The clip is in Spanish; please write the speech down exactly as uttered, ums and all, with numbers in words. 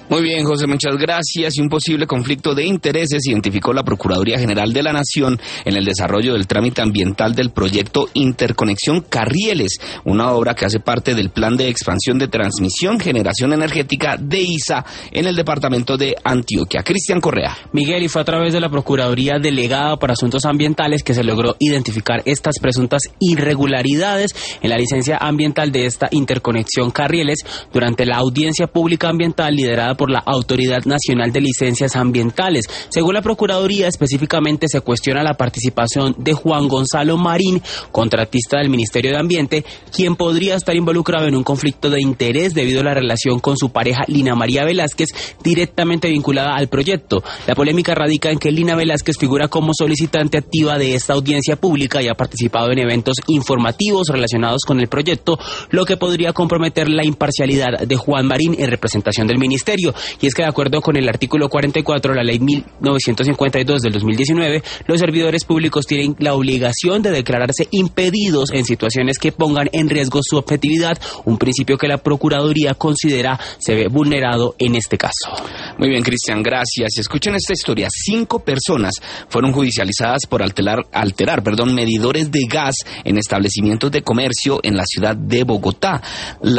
Muy bien, José, muchas gracias. Y un posible conflicto de intereses identificó la Procuraduría General de la Nación en el desarrollo del trámite ambiental del proyecto Interconexión Carrieles, una obra que hace parte del Plan de Expansión de Transmisión Generación Energética de I S A en el departamento de Antioquia. Cristian Correa. Miguel, y fue a través de la Procuraduría Delegada para Asuntos Ambientales que se logró identificar estas presuntas irregularidades en la licencia ambiental de esta interconexión Carrieles durante la audiencia pública ambiental liderada por la Autoridad Nacional de Licencias Ambientales. Según la Procuraduría, específicamente se cuestiona la participación de Juan Gonzalo Marín, contratista del Ministerio de Ambiente, quien podría estar involucrado en un conflicto de interés debido a la relación con su pareja Lina María Velázquez, directamente vinculada al proyecto. La polémica radica en que Lina Velázquez figura como solicitante activa de esta audiencia pública y ha participado en eventos informativos relacionados con el proyecto, lo que podría comprometer la imparcialidad de Juan Marín en representación del Ministerio. Y es que de acuerdo con el artículo cuarenta y cuatro de la ley mil novecientos cincuenta y dos del dos mil diecinueve, los servidores públicos tienen la obligación de declararse impedidos en situaciones que pongan en riesgo su objetividad, un principio que la Procuraduría considera se ve vulnerado en este caso. Muy bien, Cristian, gracias. Escuchen esta historia. Cinco personas fueron judicializadas por alterar, alterar perdón, medidores de gas en establecimientos de comercio en la ciudad de Bogotá. La